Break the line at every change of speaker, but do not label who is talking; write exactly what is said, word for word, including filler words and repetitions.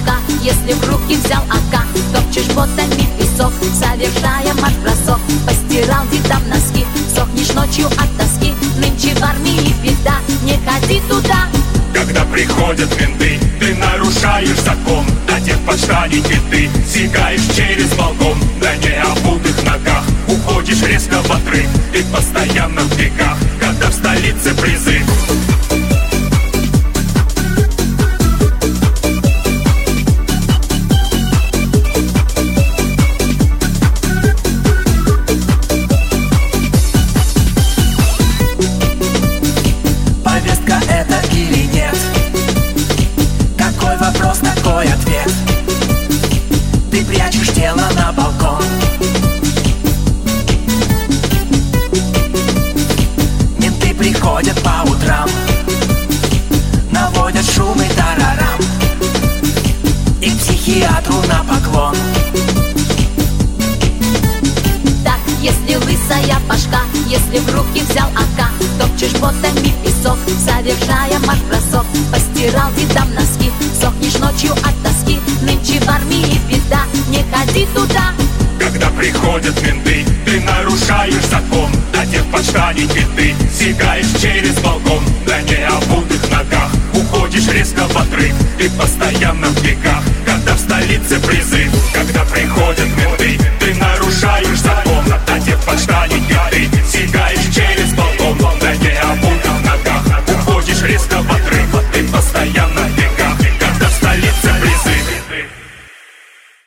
башка. Если в руки взял АК, топчешь ботами песок, совершая марш-бросок. Постирал дедам носки, сохнешь ночью от тоски. Нынче в армии беда, не ходи туда.
Когда приходят менты, ты нарушаешь закон. Одет под штаники ты, сигаешь через балкон. На необутых ногах уходишь резко в отрыв. Ты постоянно в бегах, когда в столице призыв.
Повестка это или нет? Какой вопрос, такой ответ. Ты прячешь тело на балкон. Менты приходят по утрам, наводят шум и тарарам, и к психиатру на поклон.
Так, если лысая башка, если в руки взял АК, топчешь ботами песок, совершая марш-бросок. Постирал дедам носки, сохнешь ночью от тоски. Нынче в армии беда, не ходи туда.
Когда приходят менты, ты нарушаешь закон. Одет под штаники ты, сигаешь через балкон. На необутых ногах уходишь резко в отрыв. Ты постоянно